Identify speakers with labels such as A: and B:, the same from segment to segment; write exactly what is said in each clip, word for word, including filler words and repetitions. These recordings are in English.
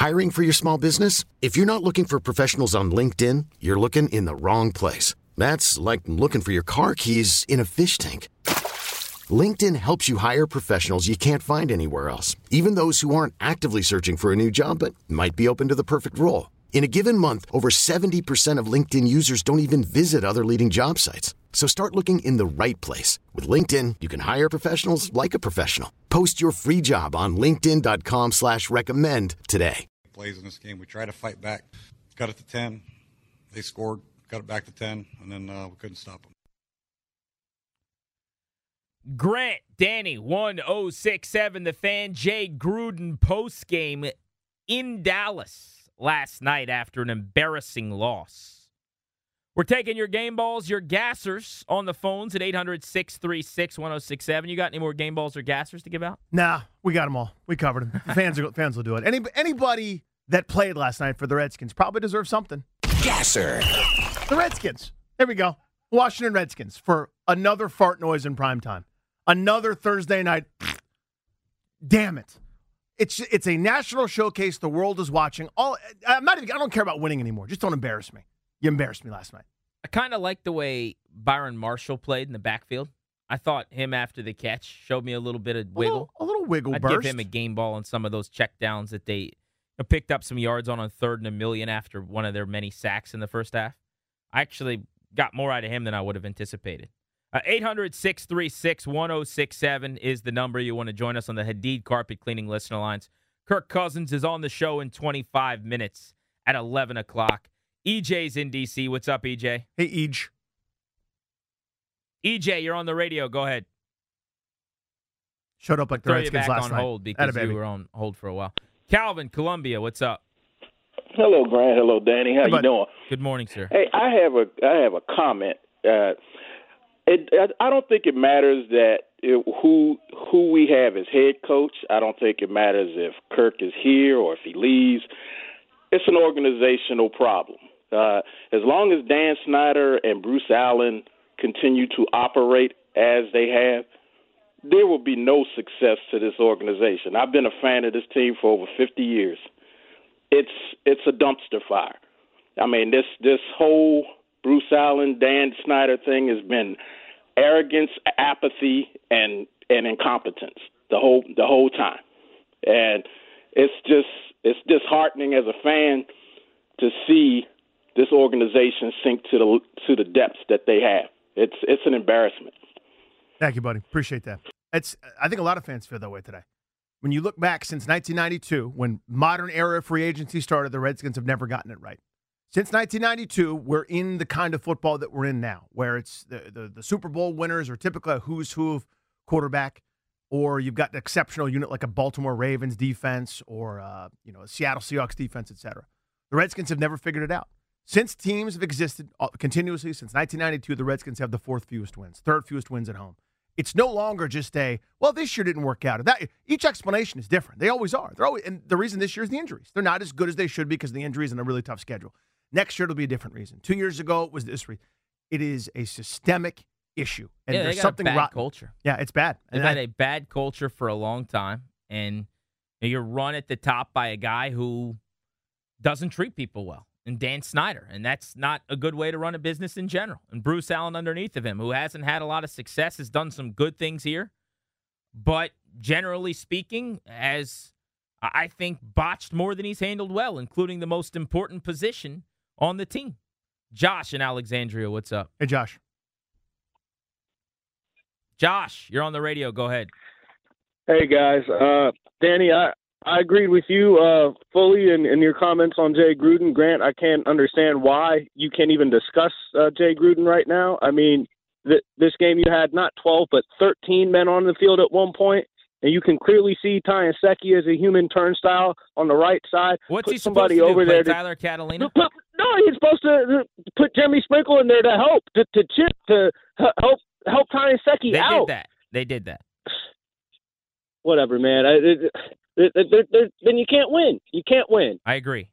A: Hiring for your small business? If you're not looking for professionals on LinkedIn, you're looking in the wrong place. That's like looking for your car keys in a fish tank. LinkedIn helps you hire professionals you can't find anywhere else, even those who aren't actively searching for a new job but might be open to the perfect role. In a given month, over seventy percent of LinkedIn users don't even visit other leading job sites. So start looking in the right place. With LinkedIn, you can hire professionals like a professional. Post your free job on linkedin.com slash recommend today.
B: Plays in this game. We tried to fight back. Got it to ten. They scored. Got it back to ten. And then uh, we couldn't stop them.
C: Grant, Danny, one oh six seven, The Fan, Jay Gruden postgame in Dallas last night after an embarrassing loss. We're taking your game balls, your gassers on the phones at eight hundred, six three six, one oh six seven. You got any more game balls or gassers to give out?
D: Nah, we got them all. We covered them. The fans, are, fans will do it. Any, anybody that played last night for the Redskins probably deserves something.
E: Gasser.
D: The Redskins. There we go. Washington Redskins for another fart noise in primetime. Another Thursday night. Damn it. It's it's a national showcase. The world is watching. All I'm not even, I don't care about winning anymore. Just don't embarrass me. You embarrassed me last night.
C: I kind of like the way Byron Marshall played in the backfield. I thought him after the catch showed me a little bit of wiggle.
D: A little, a little wiggle
C: I'd
D: burst.
C: give him a game ball on some of those checkdowns that they you know, picked up some yards on on third and a million after one of their many sacks in the first half. I actually got more out of him than I would have anticipated. Uh, eight hundred, six three six, one oh six seven is the number you want to join us on the Hadid Carpet Cleaning Listener Lines. Kirk Cousins is on the show in twenty-five minutes at eleven o'clock. E J's in D C. What's up, E J?
D: Hey, Ej.
C: E J, you're on the radio. Go ahead.
D: Showed up like the
C: Throw you
D: Redskins
C: back
D: last
C: on
D: night.
C: hold because
D: Atta
C: you
D: baby.
C: were on hold for a while. Calvin, Columbia, what's up?
F: Hello, Grant. Hello, Danny. How
D: Hey,
F: you
D: bud.
F: doing?
C: Good morning, sir.
F: Hey, I have a I have a comment. Uh, it I don't think it matters that it, who who we have as head coach. I don't think it matters if Kirk is here or if he leaves. It's an organizational problem. Uh, as long as Dan Snyder and Bruce Allen continue to operate as they have, there will be no success to this organization. I've been a fan of this team for over fifty years. It's it's a dumpster fire. I mean, this this whole Bruce Allen, Dan Snyder thing has been arrogance, apathy, and and incompetence the whole the whole time. And it's just it's disheartening as a fan to see this organization sink to the to the depths that they have. It's it's an embarrassment.
D: Thank you, buddy. Appreciate that. It's I think a lot of fans feel that way today. When you look back since nineteen ninety-two, when modern era free agency started, the Redskins have never gotten it right. Since nineteen ninety-two, we're in the kind of football that we're in now, where it's the, the, the Super Bowl winners are typically a who's who of quarterback, or you've got an exceptional unit like a Baltimore Ravens defense or uh, you know a Seattle Seahawks defense, et cetera. The Redskins have never figured it out. Since teams have existed continuously since nineteen ninety-two, the Redskins have the fourth fewest wins, third fewest wins at home. It's no longer just a, well, this year didn't work out. That each explanation is different. They always are. They're always, and the reason this year is the injuries. They're not as good as they should be because of the injuries and a really tough schedule. Next year, it'll be a different reason. Two years ago, it was this reason. It is a systemic issue. And
C: yeah,
D: there's
C: they got
D: something
C: a bad
D: rotten.
C: culture.
D: Yeah, it's bad.
C: They've
D: And
C: had
D: I-
C: a bad culture for a long time, and you're run at the top by a guy who doesn't treat people well, and Dan Snyder, and that's not a good way to run a business in general. And Bruce Allen underneath of him, who hasn't had a lot of success, has done some good things here, but generally speaking, has, I think, botched more than he's handled well, including the most important position on the team. Josh in Alexandria, what's up?
D: Hey, Josh.
C: Josh, you're on the radio. Go ahead.
G: Hey, guys. Uh, Danny, I, I agreed with you uh, fully in, in your comments on Jay Gruden. Grant, I can't understand why you can't even discuss uh, Jay Gruden right now. I mean, th- this game you had not twelve but thirteen men on the field at one point, and you can clearly see Ty Secchi as a human turnstile on the right side.
C: What's
G: put
C: he
G: somebody
C: supposed to do,
G: over
C: play
G: there to,
C: Tyler Catalina?
G: Put, no, he's supposed to put Jeremy Sprinkle in there to help, to, to chip, to help help Ty Secchi
C: They
G: out.
C: did that. They did that.
G: Whatever, man. I, it, it, it, it, it, then you can't win. You can't win.
C: I agree.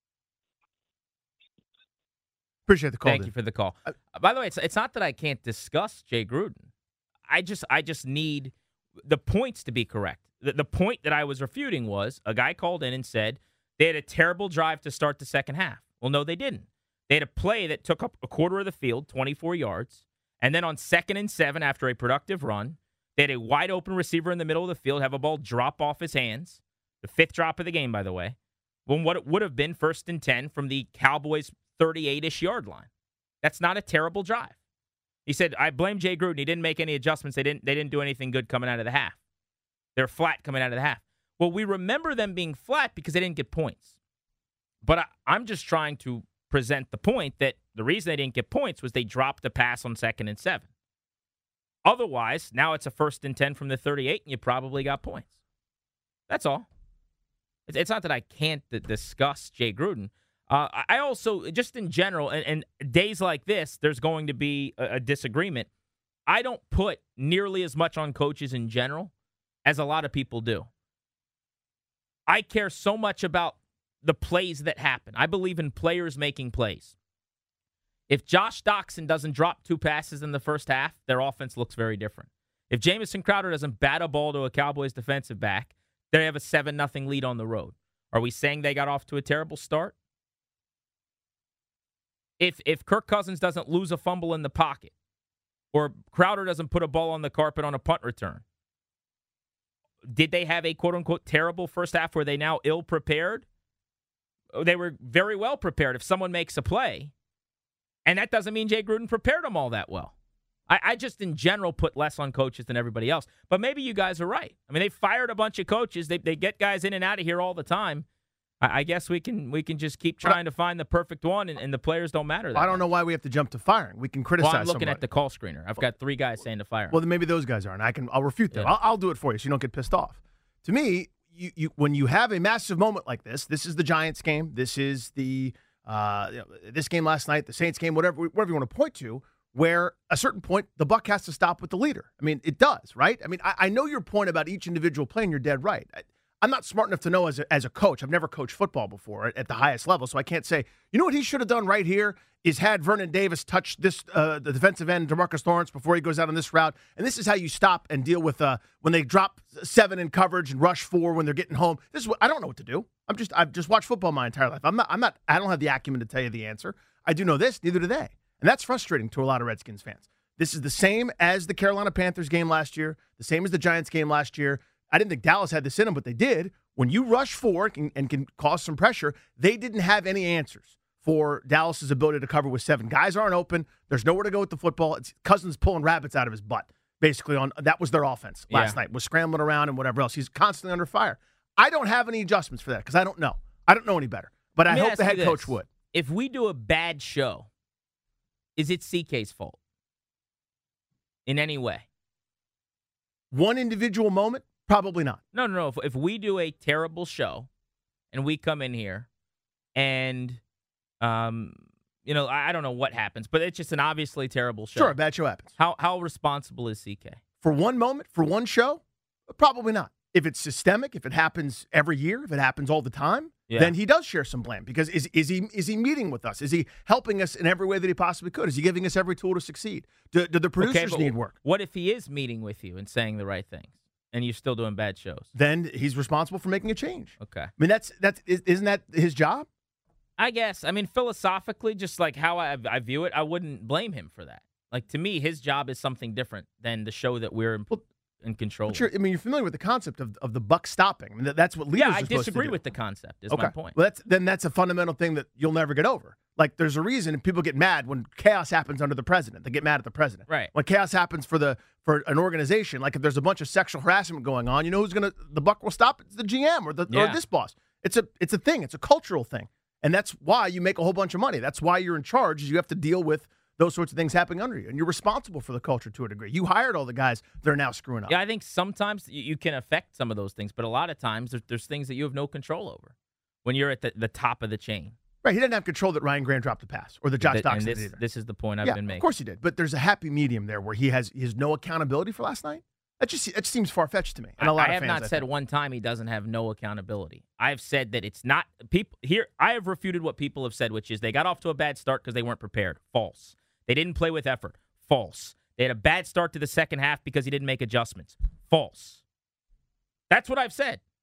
D: Appreciate the call.
C: Thank
D: dude.
C: you for the call. Uh, by the way, it's it's not that I can't discuss Jay Gruden. I just I just need the points to be correct. The, the point that I was refuting was a guy called in and said They had a terrible drive to start the second half. Well, no, they didn't. They had a play that took up a quarter of the field, twenty-four yards, and then on second and seven after a productive run, they had a wide-open receiver in the middle of the field have a ball drop off his hands, the fifth drop of the game, by the way, when what it would have been first and ten from the Cowboys' thirty-eight-ish yard line. That's not a terrible drive. He said, I blame Jay Gruden. He didn't make any adjustments. They didn't, they didn't do anything good coming out of the half. They're flat coming out of the half. Well, we remember them being flat because they didn't get points. But I, I'm just trying to present the point that the reason they didn't get points was they dropped the pass on second and seven. Otherwise, now it's a first and ten from the thirty-eight, and you probably got points. That's all. It's, it's not that I can't d- discuss Jay Gruden. Uh, I also, just in general, and, and days like this, there's going to be a, a disagreement. I don't put nearly as much on coaches in general as a lot of people do. I care so much about the plays that happen. I believe in players making plays. If Josh Doxson doesn't drop two passes in the first half, their offense looks very different. If Jamison Crowder doesn't bat a ball to a Cowboys defensive back, they have a seven nothing lead on the road. Are we saying they got off to a terrible start? If if Kirk Cousins doesn't lose a fumble in the pocket, or Crowder doesn't put a ball on the carpet on a punt return, did they have a quote-unquote terrible first half? Were they now ill-prepared? They were very well prepared if someone makes a play, and that doesn't mean Jay Gruden prepared them all that well. I, I just, in general, put less on coaches than everybody else. But maybe you guys are right. I mean, they fired a bunch of coaches. They they get guys in and out of here all the time. I guess we can we can just keep trying to find the perfect one, and, and the players don't matter. That
D: I don't
C: much.
D: know why we have to jump to firing. We can criticize.
C: Well, I'm looking
D: somebody.
C: at the call screener. I've got three guys saying to fire.
D: Well, then maybe those guys are, and I can I'll refute them.
C: Yeah.
D: I'll, I'll do it for you, so you don't get pissed off. To me, you, you when you have a massive moment like this, this is the Giants game. This is the uh, you know, this game last night, the Saints game, whatever whatever you want to point to. Where at a certain point the buck has to stop with the leader. I mean, it does, right? I mean, I, I know your point about each individual play, and you're dead right. I, I'm not smart enough to know as a, as a coach. I've never coached football before at, at the highest level, so I can't say, you know what he should have done right here is had Vernon Davis touch this uh, the defensive end, DeMarcus Lawrence, before he goes out on this route. And this is how you stop and deal with uh, when they drop seven in coverage and rush four when they're getting home. This is what I don't know what to do. I'm just I've just watched football my entire life. I'm not I'm not I don't have the acumen to tell you the answer. I do know this, neither do they. And that's frustrating to a lot of Redskins fans. This is the same as the Carolina Panthers game last year, the same as the Giants game last year. I didn't think Dallas had this in them, but they did. When you rush forward and, and can cause some pressure, they didn't have any answers for Dallas's ability to cover with seven. Guys aren't open. There's nowhere to go with the football. It's Cousins pulling rabbits out of his butt, basically. On that was their offense last
C: yeah.
D: night, was scrambling around and whatever else. He's constantly under fire. I don't have any adjustments for that because I don't know. I don't know any better. But I hope the head coach would.
C: If we do a bad show, is it C K's fault in any way?
D: One individual moment? Probably not.
C: No, no, no. If, if we do a terrible show and we come in here and, um, you know, I, I don't know what happens, but it's just an obviously terrible show.
D: Sure, a bad show happens.
C: How how responsible is C K?
D: For one moment, for one show? Probably not. If it's systemic, if it happens every year, if it happens all the time, yeah. then he does share some blame. Because is is he is he meeting with us? Is he helping us in every way that he possibly could? Is he giving us every tool to succeed? Do, do the producers
C: okay,
D: need work?
C: What if he is meeting with you and saying the right things, and you're still doing bad shows?
D: Then he's responsible for making a change.
C: Okay.
D: I mean, that's that's isn't that his job?
C: I guess. I mean, philosophically, just like how I, I view it, I wouldn't blame him for that. Like, to me, his job is something different than the show that we're in,
D: well,
C: in control
D: of. I mean, you're familiar with the concept of, of the buck stopping. I mean, that, that's what leaders
C: yeah,
D: are
C: I
D: supposed to do.
C: disagree with the concept, is
D: okay.
C: my point.
D: Well, that's, then that's a fundamental thing that you'll never get over. Like, there's a reason people get mad when chaos happens under the president. They get mad at the president.
C: Right.
D: When chaos happens for the for an organization, like if there's a bunch of sexual harassment going on, you know who's going to, the buck will stop? It's the G M or the
C: yeah.
D: or this boss. It's a it's a thing. It's a cultural thing. And that's why you make a whole bunch of money. That's why you're in charge, is you have to deal with those sorts of things happening under you. And you're responsible for the culture to a degree. You hired all the guys that are now screwing up.
C: Yeah, I think sometimes you, you can affect some of those things, but a lot of times there's, there's things that you have no control over when you're at the, the top of the chain.
D: Right, he didn't have control that Ryan Grant dropped the pass or the Josh
C: That,
D: Doxson
C: and this,
D: did either.
C: this is the point I've
D: yeah,
C: been making.
D: Of course he did. But there's a happy medium there where he has he has no accountability for last night. That just it seems far-fetched to me. And a lot
C: I
D: of
C: have
D: fans,
C: not
D: I
C: said
D: think.
C: one time he doesn't have no accountability. I've said that it's not people here. I have refuted what people have said, which is they got off to a bad start because they weren't prepared. False. They didn't play with effort. False. They had a bad start to the second half because he didn't make adjustments. False. That's what I've said.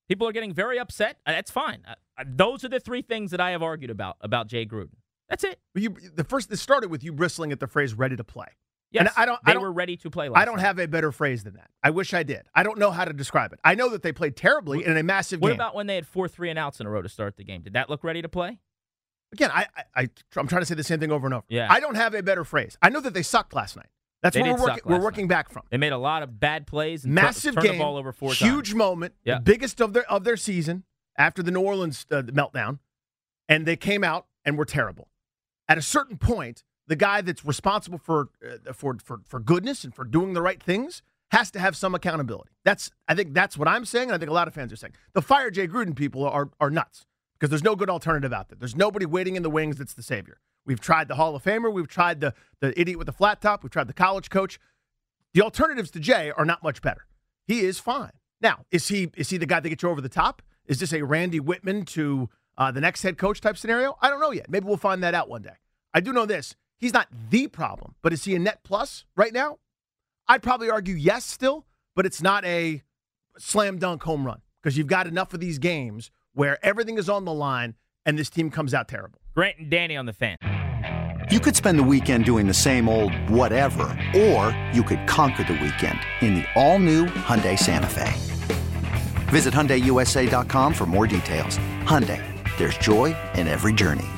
C: People are getting very upset. Uh, That's fine. Uh, uh, those are the three things that I have argued about, about Jay Gruden. That's it.
D: But you, the first, this started with you bristling at the phrase "ready to play."
C: Yes,
D: and I don't,
C: they
D: I don't,
C: were ready to play last
D: I don't
C: night.
D: have a better phrase than that. I wish I did. I don't know how to describe it. I know that they played terribly in a massive
C: What
D: game.
C: about when they had four three and outs in a row to start the game? Did that look ready to play?
D: Again, I, I, I, I'm trying to say the same thing over and over.
C: Yeah.
D: I don't have a better phrase. I know that they sucked last night. That's
C: They
D: where
C: did
D: we're
C: suck
D: working, we're
C: last
D: working
C: night.
D: back from.
C: They made a lot of bad plays and
D: Massive
C: tur- turned
D: game,
C: the ball over four
D: huge
C: times.
D: moment,
C: Yeah.
D: the biggest of their of their season after the New Orleans uh, meltdown, and they came out and were terrible. At a certain point, the guy that's responsible for uh, for for for goodness and for doing the right things has to have some accountability. That's I think that's what I'm saying, and I think a lot of fans are saying. The fire Jay Gruden people are are nuts because there's no good alternative out there. There's nobody waiting in the wings that's the savior. We've tried the Hall of Famer, we've tried the the idiot with the flat top, we've tried the college coach. The alternatives to Jay are not much better. He is fine. Now, is he is he the guy that gets you over the top? Is this a Randy Whitman to uh, the next head coach type scenario? I don't know yet. Maybe we'll find that out one day. I do know this. He's not the problem, but is he a net plus right now? I'd probably argue yes still, but it's not a slam dunk home run because you've got enough of these games where everything is on the line and this team comes out terrible.
C: Grant and Danny on the Fan.
E: You could spend the weekend doing the same old whatever, or you could conquer the weekend in the all-new Hyundai Santa Fe. Visit Hyundai U S A dot com for more details. Hyundai, there's joy in every journey.